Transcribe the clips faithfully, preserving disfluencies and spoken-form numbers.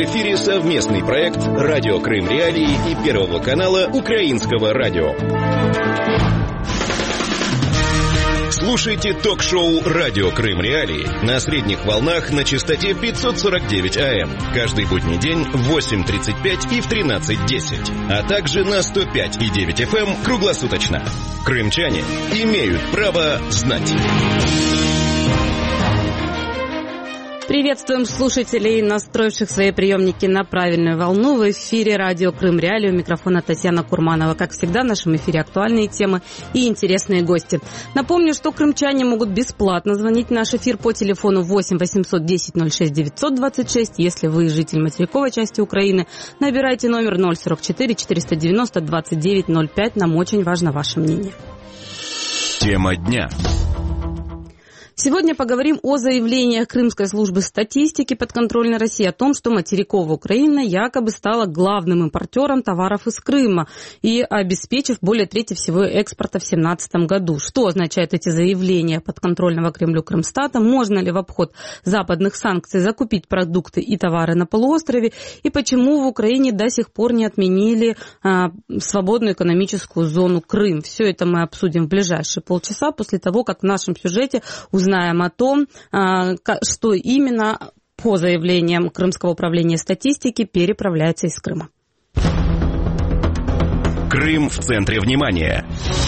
эфире совместный проект «Радио Крым Реалии» и Первого канала Украинского радио. Слушайте ток-шоу «Радио Крым Реалии» на средних волнах на частоте пятьсот сорок девять АМ каждый будний день в восемь тридцать пять и в тринадцать десять, а также на сто пять и девять эф эм круглосуточно. Крымчане имеют право знать. Приветствуем слушателей, настроивших свои приемники на правильную волну. В эфире радио Крым Реалии. У микрофона Татьяна Курманова. Как всегда, в нашем эфире актуальные темы и интересные гости. Напомню, что крымчане могут бесплатно звонить в наш эфир по телефону восемь восемьсот десять ноль шесть девятьсот двадцать шесть. Если вы житель материковой части Украины, набирайте номер ноль сорок четыре четыреста девяносто двадцать девять ноль пять. Нам очень важно ваше мнение. Тема дня. Сегодня поговорим о заявлениях Крымской службы статистики подконтрольной России о том, что материковая Украина якобы стала главным импортером товаров из Крыма и обеспечив более трети всего экспорта в две тысячи семнадцатом году. Что означают эти заявления подконтрольного Кремлю Крымстата? Можно ли в обход западных санкций закупить продукты и товары на полуострове? И почему в Украине до сих пор не отменили а, свободную экономическую зону Крым? Все это мы обсудим в ближайшие полчаса после того, как в нашем сюжете узнаем Узнаем о том, что именно по заявлениям Крымского управления статистики переправляется из Крыма. Крым в центре внимания.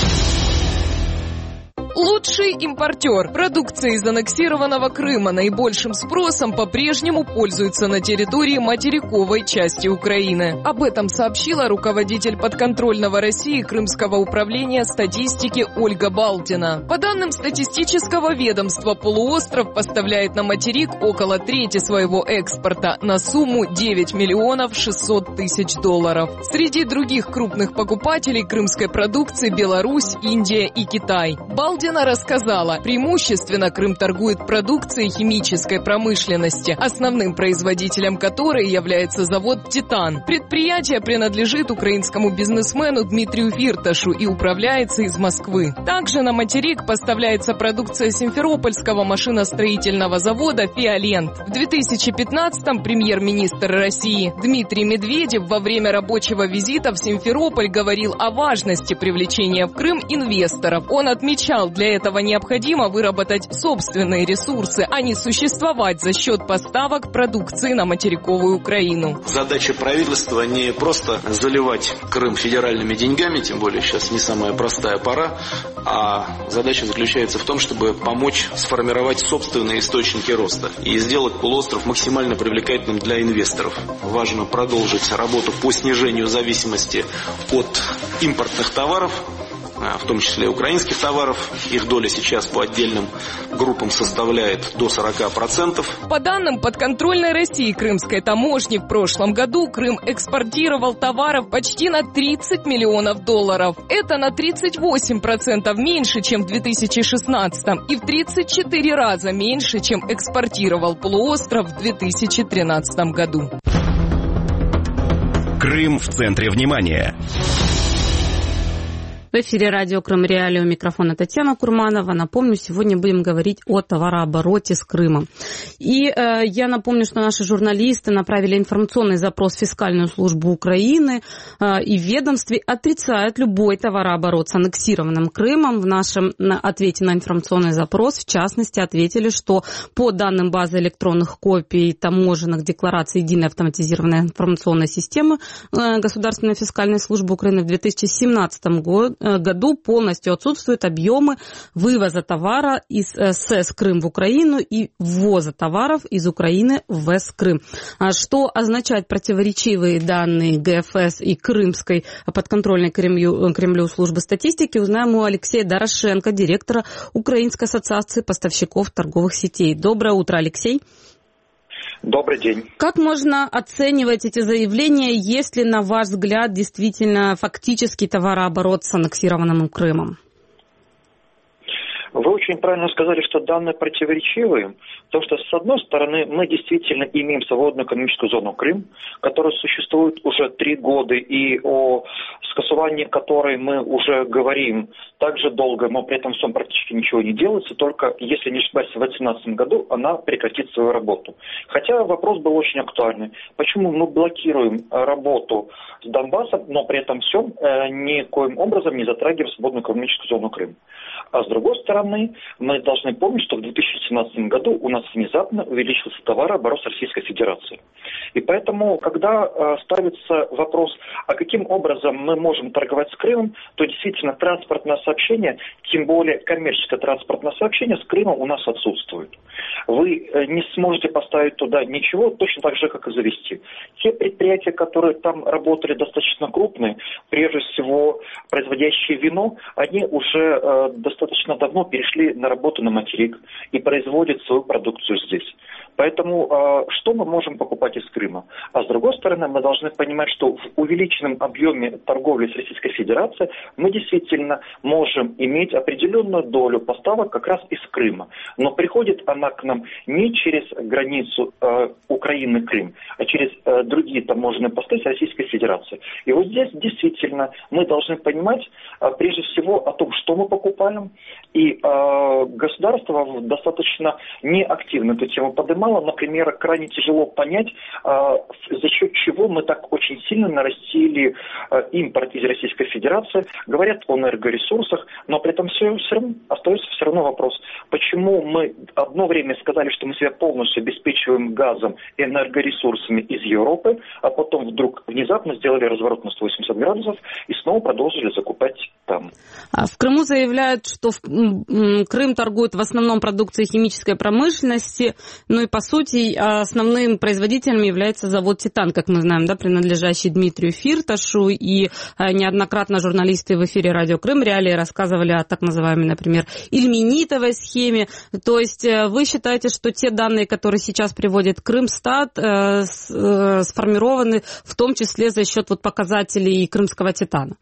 Лучший импортер продукции из аннексированного Крыма наибольшим спросом по-прежнему пользуется на территории материковой части Украины. Об этом сообщила руководитель подконтрольного России Крымского управления статистики Ольга Балдина. По данным статистического ведомства, полуостров поставляет на материк около трети своего экспорта на сумму девять миллионов шестьсот тысяч долларов. Среди других крупных покупателей крымской продукции Беларусь, Индия и Китай. Балдина рассказала, преимущественно Крым торгует продукцией химической промышленности, основным производителем которой является завод «Титан». Предприятие принадлежит украинскому бизнесмену Дмитрию Фирташу и управляется из Москвы. Также на материк поставляется продукция Симферопольского машиностроительного завода «Фиолент». В две тысячи пятнадцатом премьер-министр России Дмитрий Медведев во время рабочего визита в Симферополь говорил о важности привлечения в Крым инвесторов. Он отмечал, для этого необходимо выработать собственные ресурсы, а не существовать за счет поставок продукции на материковую Украину. Задача правительства не просто заливать Крым федеральными деньгами, тем более сейчас не самая простая пора, а задача заключается в том, чтобы помочь сформировать собственные источники роста и сделать полуостров максимально привлекательным для инвесторов. Важно продолжить работу по снижению зависимости от импортных товаров, в том числе украинских товаров. Их доля сейчас по отдельным группам составляет до сорок процентов. По данным подконтрольной России Крымской таможни, в прошлом году Крым экспортировал товаров почти на тридцать миллионов долларов. Это на тридцать восемь процентов меньше, чем в две тысячи шестнадцатом, и в тридцать четыре раза меньше, чем экспортировал полуостров в две тысячи тринадцатом году. Крым в центре внимания. В эфире радио Крым Реалии, у микрофона Татьяна Курманова. Напомню, сегодня будем говорить о товарообороте с Крымом. И э, я напомню, что наши журналисты направили информационный запрос в фискальную службу Украины э, и в ведомстве отрицают любой товарооборот с аннексированным Крымом. В нашем на, ответе на информационный запрос, в частности, ответили, что по данным базы электронных копий таможенных деклараций единой автоматизированной информационной системы э, Государственной фискальной службы Украины в две тысячи семнадцатом году году полностью отсутствуют объемы вывоза товара из СЭС Крым в Украину и ввоза товаров из Украины в ВЭС Крым. Что означают противоречивые данные ГФС и Крымской подконтрольной Кремлю, Кремлю службы статистики, узнаем у Алексея Дорошенко, директора Украинской ассоциации поставщиков торговых сетей. Доброе утро, Алексей. Добрый день. Как можно оценивать эти заявления, есть ли, на ваш взгляд, действительно фактический товарооборот с аннексированным Крымом? Вы очень правильно сказали, что данные противоречивые. Потому что, с одной стороны, мы действительно имеем свободную экономическую зону Крым, которая существует уже три года, и о скасовании которой мы уже говорим так же долго, но при этом всем практически ничего не делается, только, если не ошибаюсь, в две тысячи восемнадцатом году она прекратит свою работу. Хотя вопрос был очень актуальный. Почему мы блокируем работу с Донбассом, но при этом всем э, никоим образом не затрагиваем свободную экономическую зону Крым? А с другой стороны, мы должны помнить, что в две тысячи семнадцатом году у нас внезапно увеличился товарооборот с Российской Федерацией. И поэтому, когда э, ставится вопрос, а каким образом мы можем торговать с Крымом, то действительно транспортное сообщение, тем более коммерческое транспортное сообщение с Крымом у нас отсутствует. Вы э, не сможете поставить туда ничего, точно так же, как и завести. Те предприятия, которые там работали достаточно крупные, прежде всего производящие вино, они уже э, достаточно давно перешли на работу на материк и производят свою продукцию здесь. Поэтому э, что мы можем покупать из Крыма? А с другой стороны, мы должны понимать, что в увеличенном объеме торговли с Российской Федерацией мы действительно можем иметь определенную долю поставок как раз из Крыма. Но приходит она к нам не через границу э, Украины-Крым, а через э, другие таможенные посты с Российской Федерацией. И вот здесь действительно мы должны понимать э, прежде всего о том, что мы покупаем. И э, государство достаточно неактивно эту тему поднимает. Например, крайне тяжело понять, за счет чего мы так очень сильно нарастили импорт из Российской Федерации. Говорят о энергоресурсах, но при этом все, все равно остается все равно вопрос, почему мы одно время сказали, что мы себя полностью обеспечиваем газом и энергоресурсами из Европы, а потом вдруг внезапно сделали разворот на сто восемьдесят градусов и снова продолжили закупать там. В Крыму заявляют, что Крым торгует в основном продукцией химической промышленности, ну и по сути основным производителем является завод «Титан», как мы знаем, да, принадлежащий Дмитрию Фирташу, и неоднократно журналисты в эфире «Радио Крым Реалии» рассказывали о так называемой, например, ильменитовой схеме. То есть вы считаете, что те данные, которые сейчас приводит Крымстат, сформированы в том числе за счет вот показателей крымского «Титана»?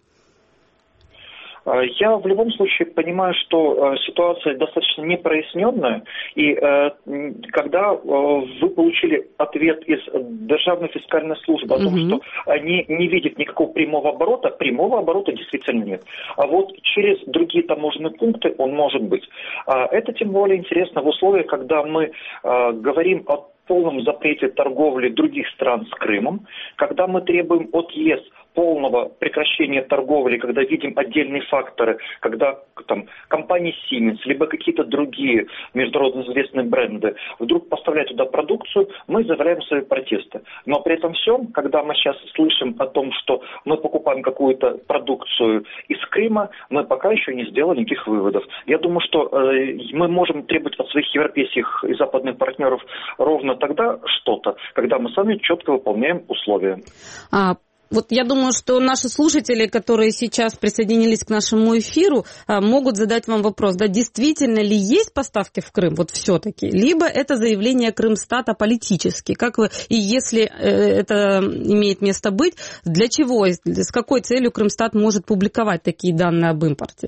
Я в любом случае понимаю, что ситуация достаточно непроясненная, и когда вы получили ответ из Державной фискальной службы о том, mm-hmm. что они не видят никакого прямого оборота, прямого оборота действительно нет. А вот через другие таможенные пункты он может быть. Это тем более интересно в условиях, когда мы говорим о полном запрете торговли других стран с Крымом, когда мы требуем от ЕС полного прекращения торговли, когда видим отдельные факторы, когда там компания Siemens, либо какие-то другие международно известные бренды вдруг поставляют туда продукцию, мы заявляем свои протесты. Но при этом всем, когда мы сейчас слышим о том, что мы покупаем какую-то продукцию из Крыма, мы пока еще не сделали никаких выводов. Я думаю, что э, мы можем требовать от своих европейских и западных партнеров ровно тогда что-то, когда мы сами четко выполняем условия. А... Вот я думаю, что наши слушатели, которые сейчас присоединились к нашему эфиру, могут задать вам вопрос, да, действительно ли есть поставки в Крым, вот все-таки, либо это заявление Крымстата политически, как вы, и если это имеет место быть, для чего, с какой целью Крымстат может публиковать такие данные об импорте?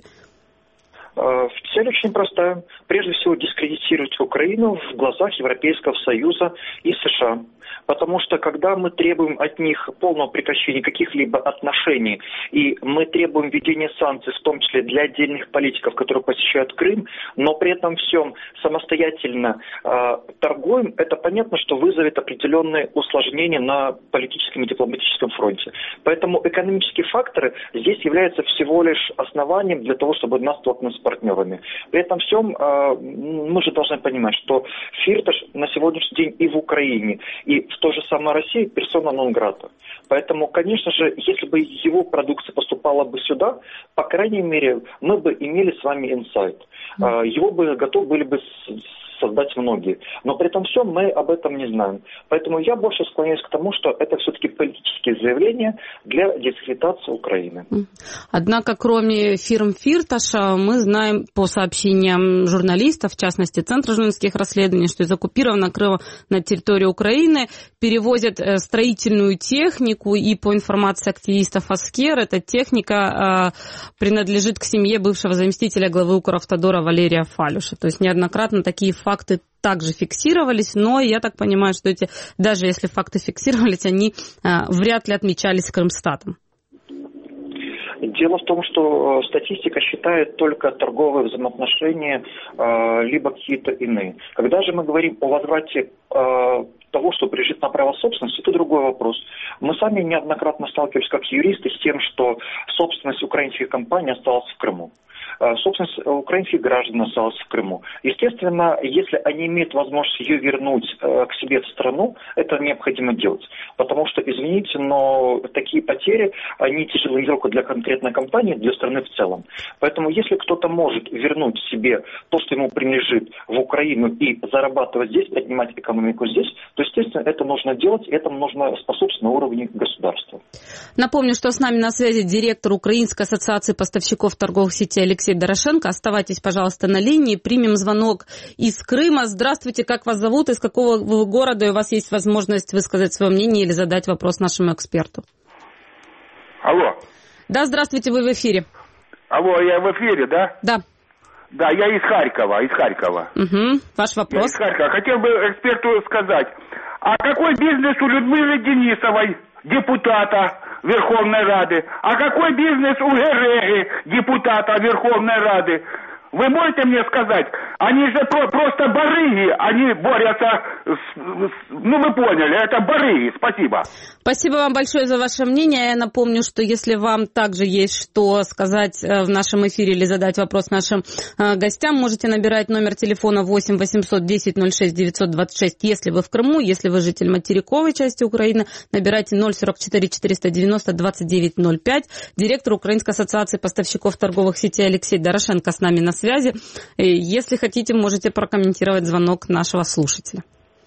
Цель очень простая. Прежде всего, дискредитировать Украину в глазах Европейского Союза и США. Потому что, когда мы требуем от них полного прекращения каких-либо отношений, и мы требуем введения санкций, в том числе для отдельных политиков, которые посещают Крым, но при этом всем самостоятельно э, торгуем, это понятно, что вызовет определенные усложнения на политическом и дипломатическом фронте. Поэтому экономические факторы здесь являются всего лишь основанием для того, чтобы нас столкнуть с партнерами. При этом всем э, мы же должны понимать, что Фирташ на сегодняшний день и в Украине, и в той же самой России персона нон-грата. Поэтому, конечно же, если бы его продукция поступала бы сюда, по крайней мере, мы бы имели с вами инсайт. Mm. Его бы готовы были бы создать многие. Но при этом всем мы об этом не знаем. Поэтому я больше склоняюсь к тому, что это все-таки политические заявления для дискредитации Украины. Однако, кроме фирм Фирташа, мы знаем по сообщениям журналистов, в частности, Центра журналистских расследований, что из оккупированного Крыма на территорию Украины перевозят строительную технику, и по информации активистов Аскер, эта техника э, принадлежит к семье бывшего заместителя главы Укравтодора Валерия Фалюша. То есть неоднократно такие факты факты также фиксировались, но я так понимаю, что эти, даже если факты фиксировались, они а, вряд ли отмечались Крымстатом. Дело в том, что статистика считает только торговые взаимоотношения, либо какие-то иные. Когда же мы говорим о возврате того, что прижит на право собственности, это другой вопрос. Мы сами неоднократно сталкивались как юристы с тем, что собственность украинских компаний осталась в Крыму. Собственность украинских граждан осталась в Крыму. Естественно, если они имеют возможность ее вернуть э, к себе в страну, это необходимо делать. Потому что, извините, но такие потери, они тяжелы не только для конкретной компании, для страны в целом. Поэтому, если кто-то может вернуть себе то, что ему принадлежит в Украину и зарабатывать здесь, поднимать экономику здесь, то, естественно, это нужно делать, и этому нужно способствовать на уровне государства. Напомню, что с нами на связи директор Украинской ассоциации поставщиков торговых сетей Алексей Дорошенко. Оставайтесь, пожалуйста, на линии. Примем звонок из Крыма. Здравствуйте, как вас зовут, из какого вы города, и у вас есть возможность высказать свое мнение или задать вопрос нашему эксперту. Алло. Да, здравствуйте, вы в эфире. Алло, я в эфире, да? Да. Да, я из Харькова, из Харькова. Угу. Ваш вопрос. Я из Харькова. Хотел бы эксперту сказать, а какой бизнес у Людмилы Денисовой, депутата Верховной Рады? А какой бизнес у Гереги, депутата Верховной Рады? Вы можете мне сказать, они же про- просто барыги, они борются с, с... Ну, вы поняли, это барыги. Спасибо. Спасибо вам большое за ваше мнение. Я напомню, что если вам также есть что сказать в нашем эфире или задать вопрос нашим гостям, можете набирать номер телефона восемь восемьсот десять ноль шесть девятьсот двадцать шесть, если вы в Крыму, если вы житель материковой части Украины, набирайте ноль сорок четыре четыреста девяносто двадцать девять ноль пять. Директор Украинской ассоциации поставщиков торговых сетей Алексей Дорошенко с нами на связи. Если хотите, можете прокомментировать звонок нашего слушателя.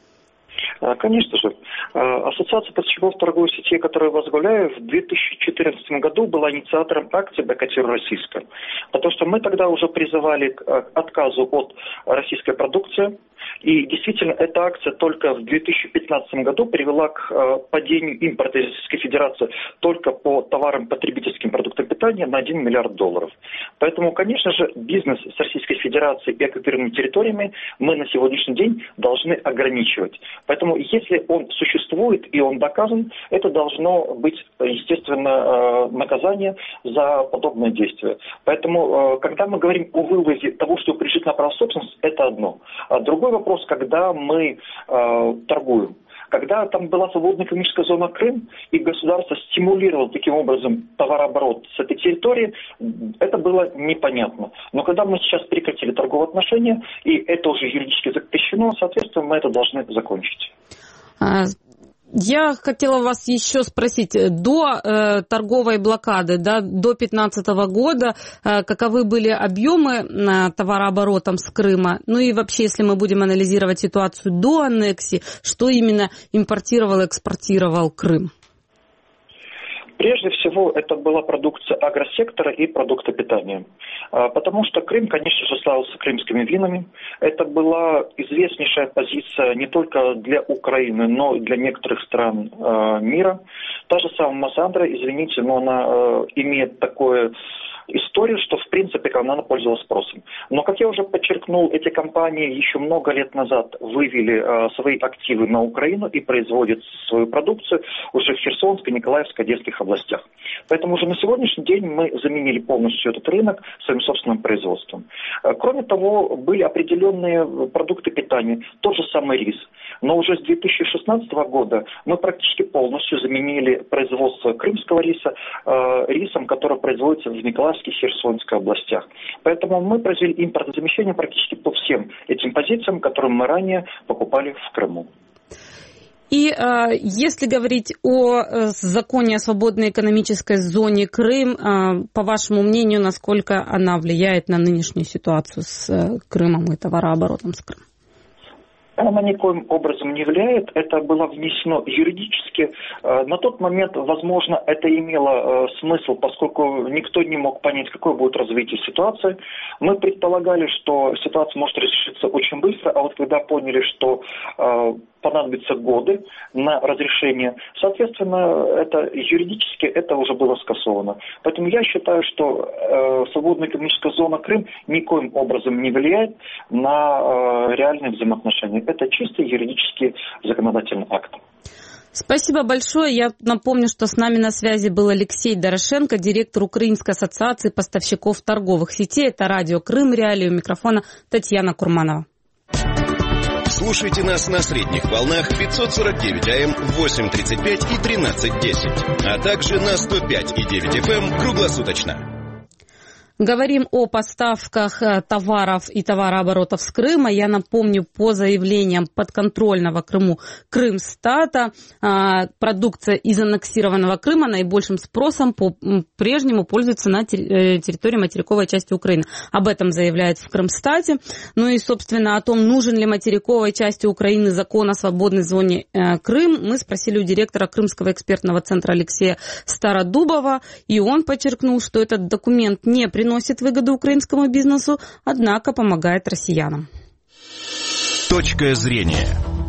Конечно же. Ассоциация поставщиков торговых сетей, которую я возглавляю, в две тысячи четырнадцатом году была инициатором акции «Бойкотируй российское». Потому что мы тогда уже призывали к отказу от российской продукции. И действительно, эта акция только в две тысячи пятнадцатом году привела к падению импорта из Российской Федерации только по товарам потребительским продуктам питания на один миллиард долларов. Поэтому, конечно же, бизнес с Российской Федерацией и оккупированными территориями мы на сегодняшний день должны ограничивать. Поэтому, если он существует и он доказан, это должно быть, естественно, наказание за подобное действие. Поэтому, когда мы говорим о вывозе того, что прижит на право собственности, это одно. А другой вопрос, когда мы э, торгуем. Когда там была свободная экономическая зона Крым, и государство стимулировало таким образом товарооборот с этой территории, это было непонятно. Но когда мы сейчас прекратили торговые отношения, и это уже юридически запрещено, соответственно, мы это должны закончить. Я хотела вас еще спросить, до э, торговой блокады, да, до две тысячи пятнадцатого года, э, каковы были объемы э, товарооборота с Крыма? Ну и вообще, если мы будем анализировать ситуацию до аннексии, что именно импортировал и экспортировал Крым? Прежде всего, это была продукция агросектора и продукты питания. Потому что Крым, конечно же, славился крымскими винами. Это была известнейшая позиция не только для Украины, но и для некоторых стран мира. Та же самая Массандра, извините, но она имеет такое... историю, что, в принципе, она пользовалась спросом. Но, как я уже подчеркнул, эти компании еще много лет назад вывели э, свои активы на Украину и производят свою продукцию уже в Херсонской, Николаевской, Одесских областях. Поэтому уже на сегодняшний день мы заменили полностью этот рынок своим собственным производством. Э, кроме того, были определенные продукты питания, тот же самый рис. Но уже с две тысячи шестнадцатого года мы практически полностью заменили производство крымского риса э, рисом, который производится в Николаевской и Херсонской областях. Поэтому мы произвели импортозамещение практически по всем этим позициям, которые мы ранее покупали в Крыму. И э, если говорить о э, законе о свободной экономической зоне Крым, э, по вашему мнению, насколько она влияет на нынешнюю ситуацию с э, Крымом и товарооборотом с Крымом? Она никоим образом не влияет, это было внесено юридически. На тот момент, возможно, это имело смысл, поскольку никто не мог понять, какое будет развитие ситуации. Мы предполагали, что ситуация может решиться очень быстро, а вот когда поняли, что понадобятся годы на разрешение. Соответственно, это юридически это уже было скасовано. Поэтому я считаю, что э, свободная экономическая зона Крым никоим образом не влияет на э, реальные взаимоотношения. Это чисто юридический законодательный акт. Спасибо большое. Я напомню, что с нами на связи был Алексей Дорошенко, директор Украинской ассоциации поставщиков торговых сетей. Это радио Крым Реалии. У микрофона Татьяна Курманова. Слушайте нас на средних волнах пятьсот сорок девять АМ в восемь тридцать пять и тринадцать десять, а также на сто пять и девять эф эм круглосуточно. Говорим о поставках товаров и товарооборотов с Крыма. Я напомню, по заявлениям подконтрольного Крыму Крымстата, продукция из аннексированного Крыма наибольшим спросом по-прежнему пользуется на территории материковой части Украины. Об этом заявляют в Крымстате. Ну и, собственно, о том, нужен ли материковой части Украины закон о свободной зоне Крым, мы спросили у директора Крымского экспертного центра Алексея Стародубова. И он подчеркнул, что этот документ не приносит приносит выгоду украинскому бизнесу, однако помогает россиянам. Точка зрения.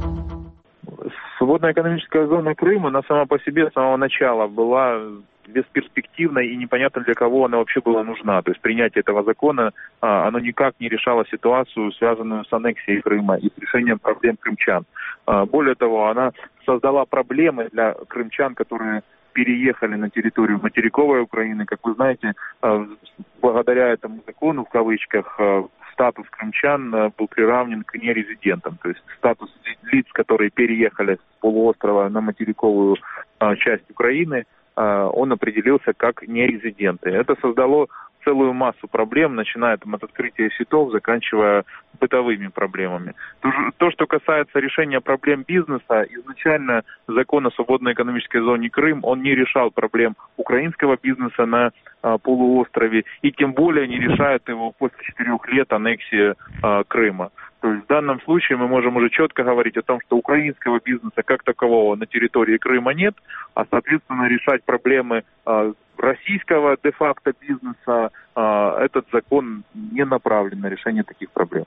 Свободная экономическая зона Крыма, она сама по себе с самого начала была бесперспективной и непонятно для кого она вообще была нужна. То есть принятие этого закона, оно никак не решало ситуацию, связанную с аннексией Крыма и с решением проблем крымчан. Более того, она создала проблемы для крымчан, которые переехали на территорию материковой Украины. Как вы знаете, благодаря этому закону, в кавычках, статус крымчан был приравнен к нерезидентам. То есть статус лиц, которые переехали с полуострова на материковую часть Украины, он определился как нерезиденты. Это создало целую массу проблем, начиная там, от открытия сетов, заканчивая бытовыми проблемами. То, то, что касается решения проблем бизнеса, изначально закон о свободной экономической зоне Крым, он не решал проблем украинского бизнеса на а, полуострове, и тем более не решает его после четырех лет аннексии а, Крыма. То есть в данном случае мы можем уже четко говорить о том, что украинского бизнеса как такового на территории Крыма нет, а, соответственно, решать проблемы а, российского де-факто бизнеса а, этот закон не направлен на решение таких проблем.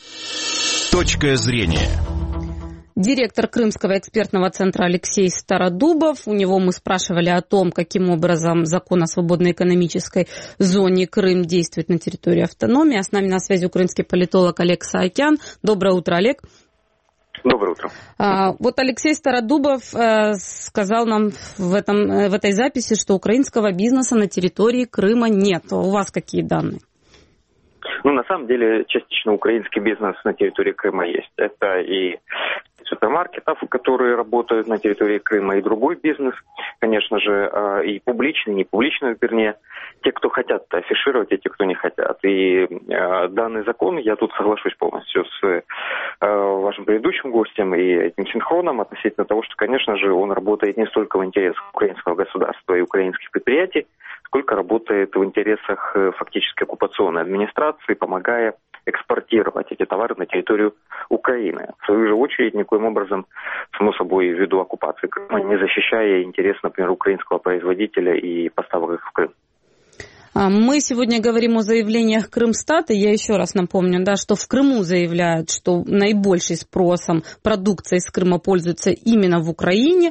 Точка зрения. Директор Крымского экспертного центра Алексей Стародубов. У него мы спрашивали о том, каким образом закон о свободной экономической зоне Крым действует на территории автономии. А с нами на связи украинский политолог Олег Саакян. Доброе утро, Олег. Доброе утро. А, вот Алексей Стародубов э, сказал нам в, этом, в этой записи, что украинского бизнеса на территории Крыма нет. У вас какие данные? Ну, на самом деле, частично украинский бизнес на территории Крыма есть. Это и супермаркетов, которые работают на территории Крыма, и другой бизнес, конечно же, и публичный, и не публичный, вернее, те, кто хотят афишировать, и те, кто не хотят. И данный закон, я тут соглашусь полностью с вашим предыдущим гостем и этим синхроном относительно того, что, конечно же, он работает не столько в интересах украинского государства и украинских предприятий, сколько работает в интересах фактически оккупационной администрации, помогая экспортировать эти товары на территорию Украины. В свою же очередь, никоим образом, само собой, ввиду оккупации Крыма, не защищая интерес, например, украинского производителя и поставок их в Крым. Мы сегодня говорим о заявлениях Крымстата. Я еще раз напомню, да, что в Крыму заявляют, что наибольшим спросом продукция из Крыма пользуется именно в Украине.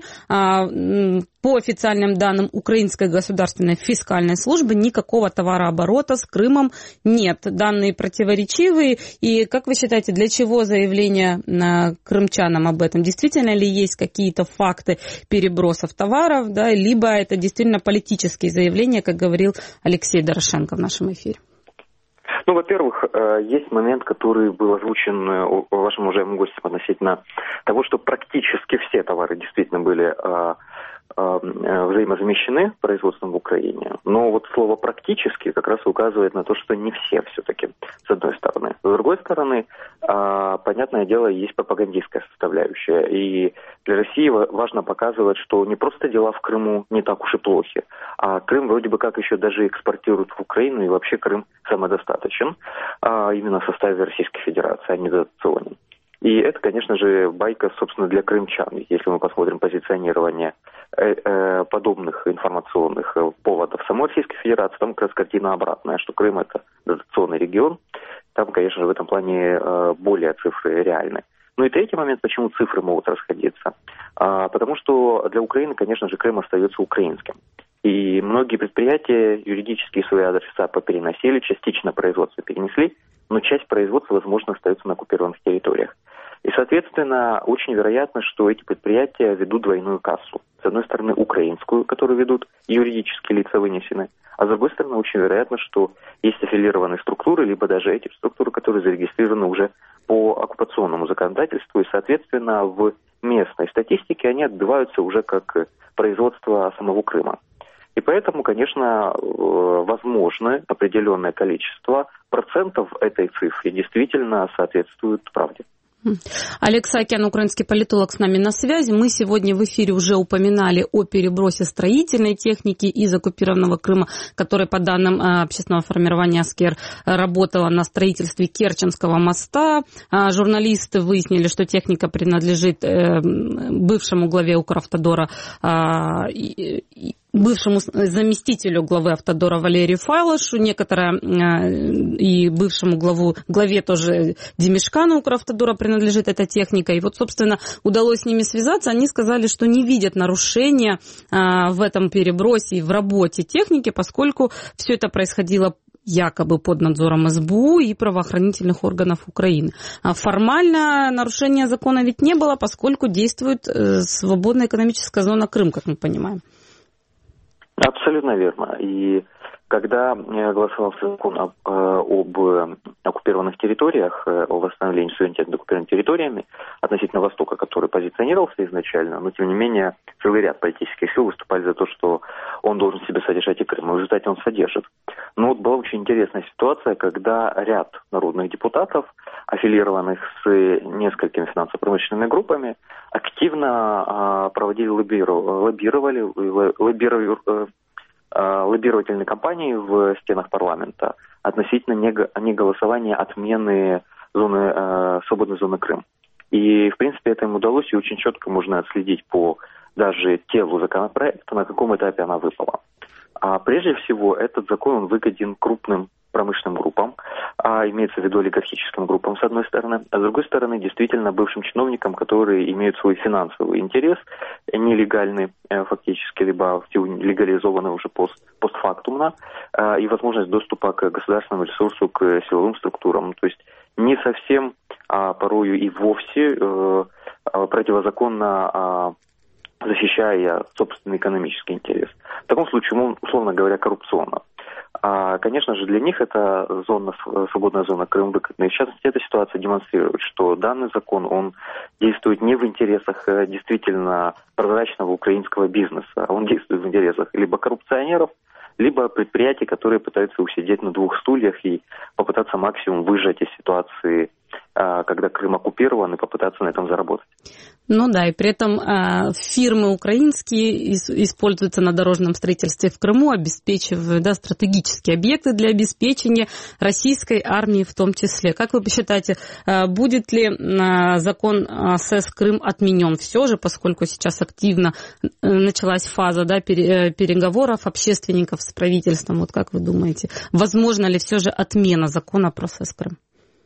По официальным данным Украинской государственной фискальной службы никакого товарооборота с Крымом нет. Данные противоречивые. И как вы считаете, для чего заявление крымчанам об этом? Действительно ли есть какие-то факты перебросов товаров, да, либо это действительно политические заявления, как говорил Алексей Дорошенко в нашем эфире? Ну, во-первых, есть момент, который был озвучен вашим уважаемым гостем относительно того, что практически все товары действительно были взаимозамещены производством в Украине. Но вот слово «практически» как раз указывает на то, что не все все-таки, с одной стороны. С другой стороны, понятное дело, есть пропагандистская составляющая. И для России важно показывать, что не просто дела в Крыму не так уж и плохи, а Крым вроде бы как еще даже экспортируют в Украину, и вообще Крым самодостаточен, именно в составе Российской Федерации, а не дотационен. И это, конечно же, байка, собственно, для крымчан. Если мы посмотрим позиционирование э, э, подобных информационных поводов самой Российской Федерации, там как раз картина обратная, что Крым – это дотационный регион. Там, конечно же, в этом плане э, более цифры реальны. Ну и третий момент, почему цифры могут расходиться. А, потому что для Украины, конечно же, Крым остается украинским. И многие предприятия юридические свои адреса попереносили, частично производство перенесли, но часть производства, возможно, остается на оккупированных территориях. И, соответственно, очень вероятно, что эти предприятия ведут двойную кассу. С одной стороны, украинскую, которую ведут юридические лица вынесены, а с другой стороны, очень вероятно, что есть аффилированные структуры, либо даже эти структуры, которые зарегистрированы уже по оккупационному законодательству, и, соответственно, в местной статистике они отбиваются уже как производство самого Крыма. И поэтому, конечно, возможно определенное количество процентов этой цифры действительно соответствует правде. Олег Саакян, украинский политолог, с нами на связи. Мы сегодня в эфире уже упоминали о перебросе строительной техники из оккупированного Крыма, которая, по данным общественного формирования «Аскер», работала на строительстве Керченского моста. Журналисты выяснили, что техника принадлежит бывшему главе Укравтодора бывшему заместителю главы Автодора Валерию Файлашу, некоторая и бывшему главу, главе тоже Демешкану Укравтодора принадлежит эта техника. И вот, собственно, удалось с ними связаться. Они сказали, что не видят нарушения в этом перебросе и в работе техники, поскольку все это происходило якобы под надзором эс бэ у и правоохранительных органов Украины. А формально нарушения закона ведь не было, поскольку действует свободная экономическая зона Крым, как мы понимаем. Абсолютно верно. И когда голосовался закон об, об оккупированных территориях, о восстановлении суверенитета над оккупированными территориями относительно Востока, который позиционировался изначально, но тем не менее целый ряд политических сил выступали за то, что он должен в себе содержать и Крым. И в результате он содержит. Но вот была очень интересная ситуация, когда ряд народных депутатов, аффилированных с несколькими финансово-промышленными группами, активно проводили лоббировали, лоббировали лоббировательной кампании в стенах парламента относительно неголосования отмены зоны, э, свободной зоны Крым. И, в принципе, это им удалось, и очень четко можно отследить по даже телу законопроекта, на каком этапе она выпала. А прежде всего, этот закон он выгоден крупным промышленным группам, а имеется в виду олигархическим группам, с одной стороны, а с другой стороны, действительно, бывшим чиновникам, которые имеют свой финансовый интерес, нелегальный э, фактически, либо легализованный уже пост, постфактумно, э, и возможность доступа к государственному ресурсу, к силовым структурам. То есть не совсем, а порою и вовсе э, противозаконно э, защищая собственный экономический интерес. В таком случае, он, условно говоря, коррупционно. А, конечно же, для них эта зона, свободная зона Крым выгодна. И в частности, эта ситуация демонстрирует, что данный закон, он действует не в интересах действительно прозрачного украинского бизнеса, он действует в интересах либо коррупционеров, либо предприятий, которые пытаются усидеть на двух стульях и попытаться максимум выжать из ситуации, когда Крым оккупирован, и попытаться на этом заработать. Ну да, и при этом э, фирмы украинские используются на дорожном строительстве в Крыму, обеспечивая, да, стратегические объекты для обеспечения российской армии в том числе. Как вы посчитаете, э, будет ли э, закон СЭС Крым отменен все же, поскольку сейчас активно э, началась фаза, да, пере, э, переговоров общественников с правительством? Вот как вы думаете, возможно ли все же отмена закона про СЭС Крым?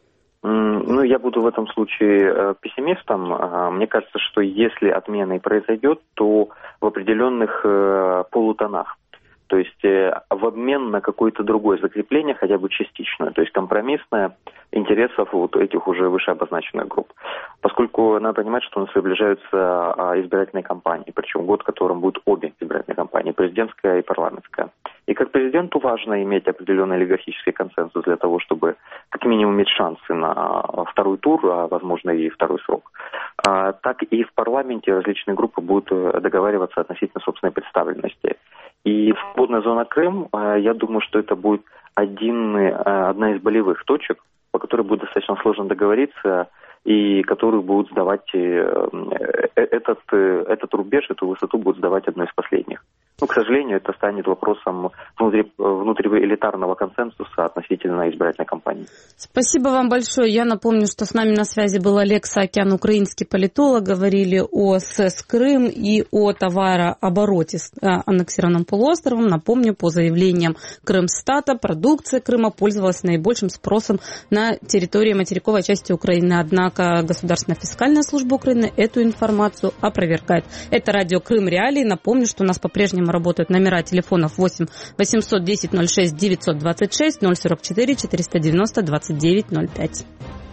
Ну, я буду в этом случае э, пессимистом. Э, мне кажется, что если отмена и произойдет, то в определенных э, полутонах. То есть э, в обмен на какое-то другое закрепление, хотя бы частичное, то есть компромиссное, интересов вот этих уже выше обозначенных групп. Поскольку надо понимать, что у нас приближаются э, избирательные кампании, причем год, в котором будут обе избирательные кампании, президентская и парламентская. И как президенту важно иметь определенный олигархический консенсус для того, чтобы как минимум иметь шансы на второй тур, а возможно и второй срок. А, так и в парламенте различные группы будут договариваться относительно собственной представленности. И свободная зона Крым, я думаю, что это будет один, одна из болевых точек, по которой будет достаточно сложно договориться, и которую будут сдавать этот, этот рубеж, эту высоту будут сдавать одной из последних. Но, к сожалению, это станет вопросом внутри, внутриэлитарного консенсуса относительно избирательной кампании. Спасибо вам большое. Я напомню, что с нами на связи был Олег Саакян, украинский политолог. Говорили о СЭС Крым и о товарообороте с аннексированным полуостровом. Напомню, по заявлениям Крымстата, продукция Крыма пользовалась наибольшим спросом на территории материковой части Украины. Однако Государственная фискальная служба Украины эту информацию опровергает. Это радио Крым Реалии. Напомню, что у нас по-прежнему работают номера телефонов восемь восемьсот десять ноль шесть девятьсот двадцать шесть, ноль сорок четыре четыреста девяносто двадцать девять ноль пять.